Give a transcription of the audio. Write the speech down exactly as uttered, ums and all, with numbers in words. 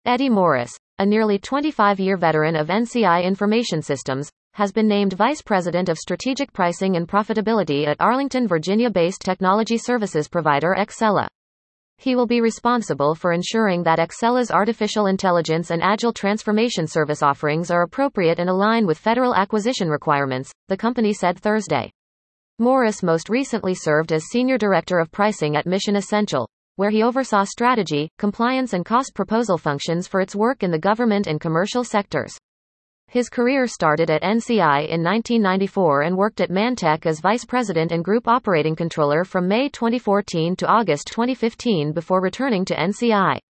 Eddie Morris, a nearly twenty-five-year veteran of N C I Information Systems, has been named Vice President of Strategic Pricing and Profitability at Arlington, Virginia-based technology services provider Accela. He will be responsible for ensuring that Accela's artificial intelligence and agile transformation service offerings are appropriate and align with federal acquisition requirements, the company said Thursday. Morris most recently served as Senior Director of Pricing at Mission Essential, where he oversaw strategy, compliance and cost proposal functions for its work in the government and commercial sectors. His career started at N C I in nineteen ninety-four and worked at Mantech as Vice President and Group Operating Controller from May twenty fourteen to August twenty fifteen before returning to N C I.